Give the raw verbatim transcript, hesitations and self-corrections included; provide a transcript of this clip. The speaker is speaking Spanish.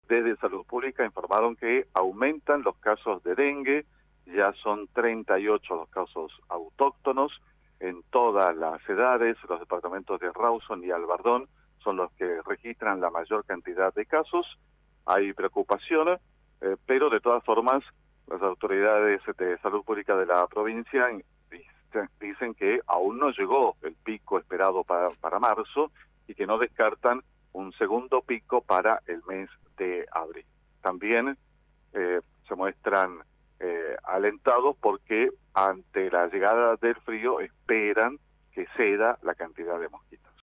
desde Salud Pública informaron que aumentan los casos de dengue, ya son treinta y ocho los casos autóctonos en todas las edades. Los departamentos de Rawson y Albardón son los que registran la mayor cantidad de casos. Hay preocupación, eh, pero de todas formas las autoridades de salud pública de la provincia dicen, dicen que aún no llegó el pico esperado para, para marzo y que no descartan un segundo pico para el mes de abril. También eh, se muestran eh, alentados porque ante la llegada del frío esperan que ceda la cantidad de mosquitos.